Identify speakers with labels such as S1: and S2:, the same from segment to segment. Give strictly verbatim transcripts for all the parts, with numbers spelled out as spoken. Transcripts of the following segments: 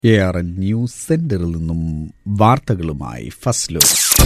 S1: A R N news സെന്ററിൽ നിന്നും വാർത്തകളുമായി ഫസ്ലോ.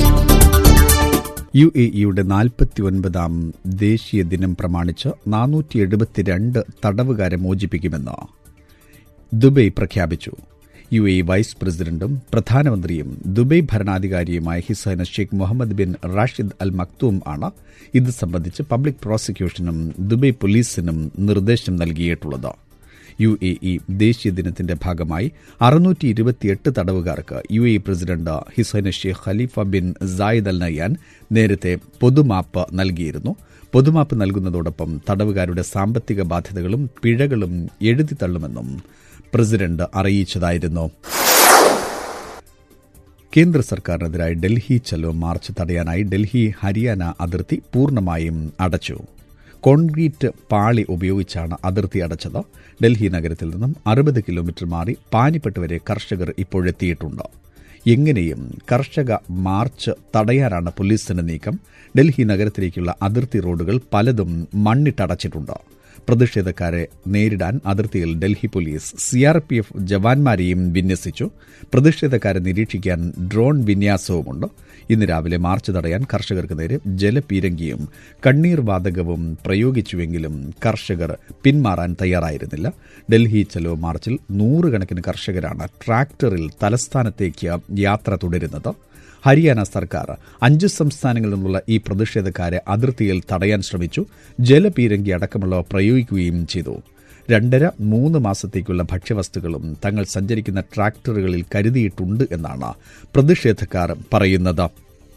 S1: യു എ ഇയുടെ നാൽപ്പത്തി ഒൻപതാം ദേശീയ ദിനം പ്രമാണിച്ച് നാനൂറ്റി എഴുപത്തിരണ്ട് തടവുകാരെ മോചിപ്പിക്കുമെന്ന് ദുബൈ പ്രഖ്യാപിച്ചു. യു എ വൈസ് പ്രസിഡന്റും പ്രധാനമന്ത്രിയും ദുബൈ ഭരണാധികാരിയുമായ his highness Sheikh Mohammed bin Rashid Al Maktoum ആണ് ഇത് സംബന്ധിച്ച് പബ്ലിക് പ്രോസിക്യൂഷനും ദുബൈ പോലീസിനും നിർദ്ദേശം നൽകിയിട്ടുള്ളത്. യു എ ഇ ദേശീയ ദിനത്തിന്റെ ഭാഗമായി അറുന്നൂറ്റി ഇരുപത്തിയെട്ട് തടവുകാർക്ക് U A president his highness Sheikh Khalifa bin Zayed Al Nahyan നേരത്തെ പൊതുമാപ്പ് നൽകിയിരുന്നു. പൊതുമാപ്പ് നൽകുന്നതോടൊപ്പം തടവുകാരുടെ സാമ്പത്തിക ബാധ്യതകളും പിഴകളും എഴുതിത്തള്ളുമെന്നും പ്രസിഡന്റ് അറിയിച്ചതായിരുന്നു. കേന്ദ്ര സർക്കാരിനെതിരായി ഡൽഹി ചലോ മാർച്ച് തടയാനായി ഡൽഹി ഹരിയാന അതിർത്തി പൂർണ്ണമായും അടച്ചു. കോൺക്രീറ്റ് പാളി ഉപയോഗിച്ചാണ് അതിർത്തി അടച്ചത്. ഡൽഹി നഗരത്തിൽ നിന്നും അറുപത് കിലോമീറ്റർ മാറി പാനിപ്പട്ട് വരെ കർഷകർ ഇപ്പോഴെത്തിയിട്ടുണ്ട്. എങ്ങനെയും കർഷക മാർച്ച് തടയാനാണ് പോലീസിന്റെ നീക്കം. ഡൽഹി നഗരത്തിലേക്കുള്ള അതിർത്തി റോഡുകൾ പലതും മണ്ണിട്ടടച്ചിട്ടുണ്ട്. പ്രതിഷേധക്കാരെ നേരിടാൻ അതിർത്തിയിൽ ഡൽഹി പോലീസ് സിആർപിഎഫ് ജവാന്മാരെയും വിന്യസിച്ചു. പ്രതിഷേധക്കാരെ നിരീക്ഷിക്കാൻ ഡ്രോൺ വിന്യാസവുമുണ്ട്. ഇന്ന് രാവിലെ മാർച്ച് തടയാൻ കർഷകർക്ക് നേരെ ജലപീരങ്കിയും കണ്ണീർ വാതകവും പ്രയോഗിച്ചുവെങ്കിലും കർഷകർ പിന്മാറാൻ തയ്യാറായിരുന്നില്ല. ഡൽഹി ചലോ മാർച്ചിൽ നൂറുകണക്കിന് കർഷകരാണ് ട്രാക്ടറിൽ തലസ്ഥാനത്തേക്ക് യാത്ര തുടരുന്നത്. ഹരിയാന സർക്കാർ അഞ്ച് സംസ്ഥാനങ്ങളിൽ നിന്നുള്ള ഈ പ്രതിഷേധക്കാരെ അതിർത്തിയിൽ തടയാൻ ശ്രമിച്ചു. ജലപീരങ്കി അടക്കമുള്ളവ പ്രയോഗിക്കുകയും ചെയ്തു. രണ്ടര മൂന്ന് മാസത്തേക്കുള്ള ഭക്ഷ്യവസ്തുക്കളും തങ്ങൾ സഞ്ചരിക്കുന്ന ട്രാക്ടറുകളിൽ കരുതിയിട്ടുണ്ട് എന്നാണ് പ്രതിഷേധക്കാർ പറയുന്നത്.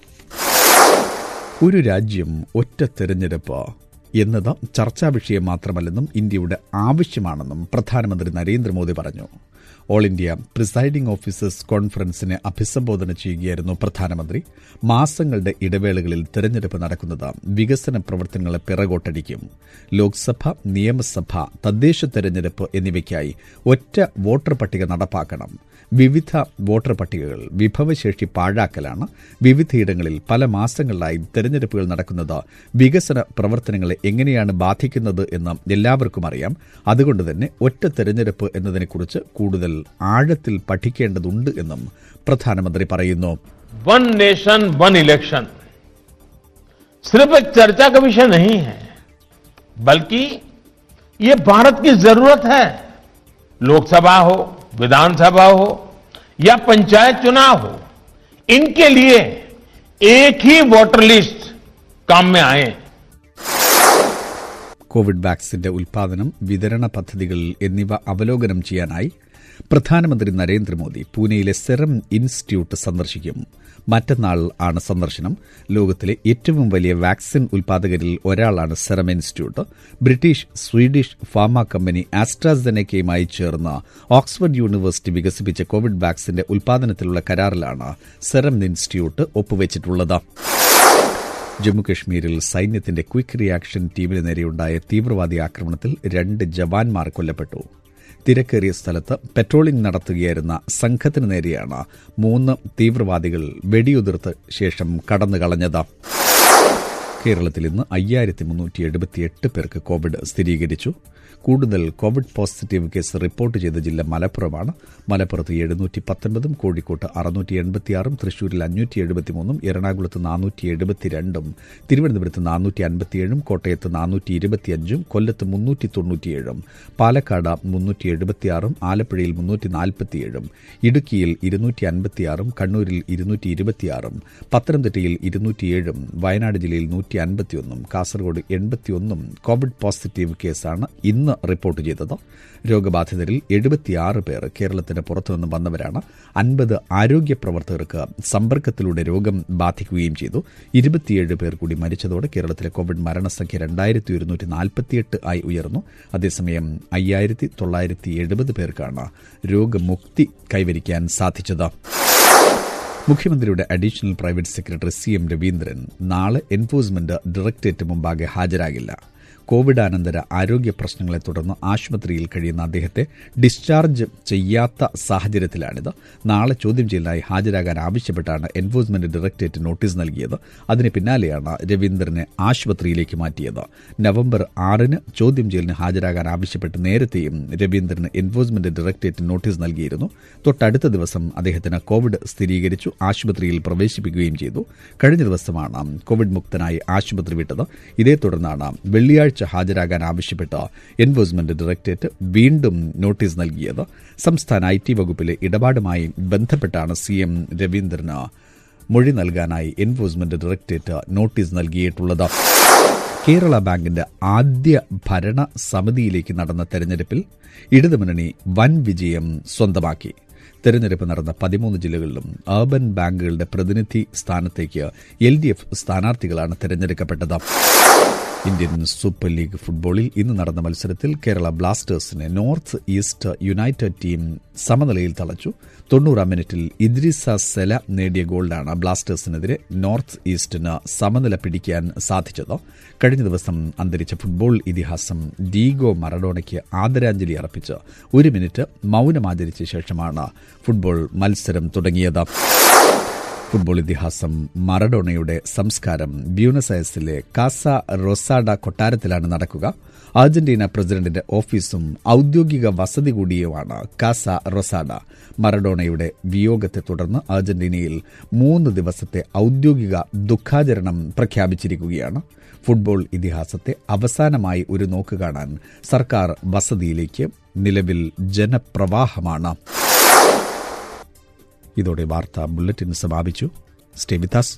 S1: ഒരു രാജ്യം ഒറ്റ തെരഞ്ഞെടുപ്പ് എന്നത് ചർച്ചാ വിഷയം മാത്രമല്ലെന്നും ഇന്ത്യയുടെ ആവശ്യമാണെന്നും പ്രധാനമന്ത്രി നരേന്ദ്രമോദി പറഞ്ഞു. ഓൾ ഇന്ത്യ പ്രിസൈഡിംഗ് ഓഫീസേഴ്സ് കോൺഫറൻസിനെ അഭിസംബോധന ചെയ്യുകയായിരുന്നു പ്രധാനമന്ത്രി. മാസങ്ങളുടെ ഇടവേളകളിൽ തെരഞ്ഞെടുപ്പ് നടക്കുന്നത് വികസന പ്രവർത്തനങ്ങളെ പിറകോട്ടടിക്കും. ലോക്സഭ, നിയമസഭ, തദ്ദേശ തെരഞ്ഞെടുപ്പ് എന്നിവയ്ക്കായി ഒറ്റ വോട്ടർ പട്ടിക നടപ്പാക്കണം. വിവിധ വോട്ടർ പട്ടികകൾ വിഭവശേഷി പാഴാക്കലാണ്. വിവിധയിടങ്ങളിൽ പല മാസങ്ങളിലായി തെരഞ്ഞെടുപ്പുകൾ നടക്കുന്നത് വികസന പ്രവർത്തനങ്ങളെ എങ്ങനെയാണ് ബാധിക്കുന്നത് എന്ന് എല്ലാവർക്കും അറിയാം. അതുകൊണ്ട് തന്നെ ഒറ്റ തെരഞ്ഞെടുപ്പ് എന്നതിനെക്കുറിച്ച് കൂടുതൽ ആഴത്തിൽ പഠിക്കേണ്ടതുണ്ട് എന്നും പ്രധാനമന്ത്രി പറയുന്നു.
S2: वन नेशन वन इलेक्शन सिर्फ एक चर्चा का विषय नहीं है, बल्कि ये भारत की जरूरत है. लोकसभा हो, विधानसभा हो या पंचायत चुनाव हो, इनके लिए एक ही वोटर लिस्ट काम में आए.
S1: കോവിഡ് വാക്സിന്റെ ഉൽപാദനം, വിതരണ പദ്ധതികൾ എന്നിവ അവലോകനം ചെയ്യാനായി പ്രധാനമന്ത്രി നരേന്ദ്രമോദി പൂനെയിലെ സെറം ഇൻസ്റ്റിറ്റ്യൂട്ട് സന്ദർശിക്കും. മറ്റന്നാൾ ആണ് സന്ദർശനം. ലോകത്തിലെ ഏറ്റവും വലിയ വാക്സിൻ ഉൽപാദകരിൽ ഒരാളാണ് serum institute. British Swedish pharma company ആസ്ട്രാസെനെക്കയുമായി ചേർന്ന് ഓക്സ്ഫോർഡ് യൂണിവേഴ്സിറ്റി വികസിപ്പിച്ച കോവിഡ് വാക്സിന്റെ ഉൽപാദനത്തിലുള്ള കരാറിലാണ് സെറം ഇൻസ്റ്റിറ്റ്യൂട്ട് ഒപ്പുവച്ചിട്ടുള്ളത്. ജമ്മുകശ്മീരിൽ സൈന്യത്തിന്റെ ക്വിക്ക് റിയാക്ഷൻ ടീമിന് നേരെയുണ്ടായ തീവ്രവാദി ആക്രമണത്തിൽ രണ്ട് ജവാന്മാർ കൊല്ലപ്പെട്ടു. തിരക്കേറിയ സ്ഥലത്ത് പെട്രോളിംഗ് നടത്തുകയായിരുന്ന സംഘത്തിന് നേരെയാണ് മൂന്ന് തീവ്രവാദികൾ വെടിയുതിർത്ത ശേഷം കടന്നുകളഞ്ഞത്. കേരളത്തിൽ ഇന്ന് അയ്യായിരത്തി മുന്നൂറ്റി എഴുപത്തിയെട്ട് പേർക്ക് കോവിഡ് സ്ഥിരീകരിച്ചു. കൂടുതൽ കോവിഡ് പോസിറ്റീവ് കേസ് റിപ്പോർട്ട് ചെയ്ത ജില്ല മലപ്പുറമാണ്. മലപ്പുറത്ത് എഴുന്നൂറ്റി പത്തൊൻപതും കോഴിക്കോട്ട് അറുന്നൂറ്റി എൺപത്തിയാറും തൃശൂരിൽ അഞ്ഞൂറ്റി എഴുപത്തിമൂന്നും എറണാകുളത്ത് നാനൂറ്റി എഴുപത്തിരണ്ടും തിരുവനന്തപുരത്ത് നാനൂറ്റി അൻപത്തിയേഴും കോട്ടയത്ത് നാനൂറ്റി ഇരുപത്തിയഞ്ചും കൊല്ലത്ത് മുന്നൂറ്റി തൊണ്ണൂറ്റിയേഴും പാലക്കാട് മുന്നൂറ്റി എഴുപത്തിയാറും ആലപ്പുഴയിൽ മുന്നൂറ്റി നാൽപ്പത്തിയേഴും ഇടുക്കിയിൽ ഇരുന്നൂറ്റി അൻപത്തിയാറും കണ്ണൂരിൽ ഇരുന്നൂറ്റി ഇരുപത്തിയാറും പത്തനംതിട്ടയിൽ ഇരുന്നൂറ്റിയേഴും വയനാട് ജില്ലയിൽ നൂറ്റി അൻപത്തിയൊന്നും കാസർഗോഡ് എൺപത്തിയൊന്നും കോവിഡ് പോസിറ്റീവ് കേസാണ് ഇന്ന് റിപ്പോർട്ട് ചെയ്തത്. രോഗബാധിതരിൽ എഴുപത്തിയാറ് പേർ കേരളത്തിന് പുറത്തുനിന്ന് വന്നവരാണ്. അൻപത് ആരോഗ്യ പ്രവർത്തകർക്ക് സമ്പർക്കത്തിലൂടെ രോഗം ബാധിക്കുകയും ചെയ്തു. ഇരുപത്തിയേഴ് പേർ കൂടി മരിച്ചതോടെ കേരളത്തിലെ കോവിഡ് മരണസംഖ്യ രണ്ടായിരത്തി ഒരുന്നൂറ്റി നാൽപ്പത്തിയെട്ട് ആയി ഉയർന്നു. അതേസമയം അയ്യായിരത്തി തൊള്ളായിരത്തി എഴുപത് പേർക്കാണ് രോഗമുക്തി കൈവരിക്കാൻ സാധിച്ചത്. മുഖ്യമന്ത്രിയുടെ additional private secretary C M Raveendran നാളെ എൻഫോഴ്സ്മെന്റ് ഡയറക്ടറേറ്റ് മുമ്പാകെ ഹാജരാകില്ല. കോവിഡാനന്തര ആരോഗ്യ പ്രശ്നങ്ങളെ തുടർന്ന് ആശുപത്രിയിൽ കഴിയുന്ന അദ്ദേഹത്തെ ഡിസ്ചാർജ് ചെയ്യാത്ത സാഹചര്യത്തിലാണിത്. നാളെ ചോദ്യം ചെയ്യലിനായി ഹാജരാകാൻ ആവശ്യപ്പെട്ടാണ് എൻഫോഴ്സ്മെന്റ് ഡയറക്ടറേറ്റ് നോട്ടീസ് നൽകിയത്. അതിന് പിന്നാലെയാണ് രവീന്ദ്രനെ ആശുപത്രിയിലേക്ക് മാറ്റിയത്. നവംബർ ആറിന് ചോദ്യം ചെയ്യലിന് ഹാജരാകാൻ ആവശ്യപ്പെട്ട് നേരത്തെയും രവീന്ദ്രന് എൻഫോഴ്സ്മെന്റ് ഡയറക്ടറേറ്റ് നോട്ടീസ് നൽകിയിരുന്നു. തൊട്ടടുത്ത ദിവസം അദ്ദേഹത്തിന് കോവിഡ് സ്ഥിരീകരിച്ചു, ആശുപത്രിയിൽ പ്രവേശിപ്പിക്കുകയും ചെയ്തു. കഴിഞ്ഞ ദിവസമാണ് കോവിഡ് മുക്തനായി ആശുപത്രി വിട്ടത്. ഇതേ തുടർന്നാണ് വെള്ളിയാഴ്ച ഹാജരാകാൻ ആവശ്യപ്പെട്ട് എൻഫോഴ്സ്മെന്റ് ഡയറക്ടറേറ്റ് വീണ്ടും നോട്ടീസ് നൽകിയത്. സംസ്ഥാന ഐ ടി വകുപ്പിലെ ഇടപാടുമായി ബന്ധപ്പെട്ടാണ് സി എം രവീന്ദ്രന് മൊഴി നൽകാനായി എൻഫോഴ്സ്മെന്റ് ഡയറക്ടറേറ്റ് നോട്ടീസ് നൽകിയിട്ടുള്ളത്. കേരള ബാങ്കിന്റെ ആദ്യ ഭരണ സമിതിയിലേക്ക് നടന്ന തെരഞ്ഞെടുപ്പിൽ ഇടതുമുന്നണി വൻ വിജയം സ്വന്തമാക്കി. തെരഞ്ഞെടുപ്പ് നടന്ന പതിമൂന്ന് ജില്ലകളിലും അർബൻ ബാങ്കുകളുടെ പ്രതിനിധി സ്ഥാനത്തേക്ക് എൽ ഡി എഫ് സ്ഥാനാർത്ഥികളാണ് തെരഞ്ഞെടുക്കപ്പെട്ടത്. ഇന്ത്യൻ സൂപ്പർ ലീഗ് ഫുട്ബോളിൽ ഇന്ന് നടന്ന മത്സരത്തിൽ കേരള ബ്ലാസ്റ്റേഴ്സിനെ നോർത്ത് ഈസ്റ്റ് യുണൈറ്റഡ് ടീം സമനിലയിൽ തളച്ചു. തൊണ്ണൂറാം മിനിറ്റിൽ ഇദ്രിസ സെല നേടിയ ഗോളിലാണ് ബ്ലാസ്റ്റേഴ്സിനെതിരെ നോർത്ത് ഈസ്റ്റിന് സമനില പിടിക്കാൻ സാധിച്ചത്. കഴിഞ്ഞ ദിവസം അന്തരിച്ച ഫുട്ബോൾ ഇതിഹാസം ഡീഗോ മറഡോണയ്ക്ക് ആദരാഞ്ജലി അർപ്പിച്ച് ഒരു മിനിറ്റ് മൌനമാചരിച്ച ശേഷമാണ് ഫുട്ബോൾ മത്സരം തുടങ്ങിയത്. ഫുട്ബോൾ ഇതിഹാസം മറഡോണയുടെ സംസ്കാരം ബ്യൂണസ് അയർസിലെ കാസ റൊസാഡ കൊട്ടാരത്തിലാണ് നടക്കുക. അർജന്റീന പ്രസിഡന്റിന്റെ ഓഫീസും ഔദ്യോഗിക വസതി കൂടിയുമാണ് കാസ റൊസാഡ. മറഡോണയുടെ വിയോഗത്തെ തുടർന്ന് അർജന്റീനയിൽ മൂന്ന് ദിവസത്തെ ഔദ്യോഗിക ദുഃഖാചരണം പ്രഖ്യാപിച്ചിരിക്കുകയാണ്. ഫുട്ബോൾ ഇതിഹാസത്തെ അവസാനമായി ഒരു നോക്ക് കാണാൻ സർക്കാർ വസതിയിലേക്ക് നിലവിൽ ജനപ്രവാഹമാണ്. ഇതോടെ വാർത്താ ബുള്ളറ്റിൻ സമാപിച്ചു. Stay with us.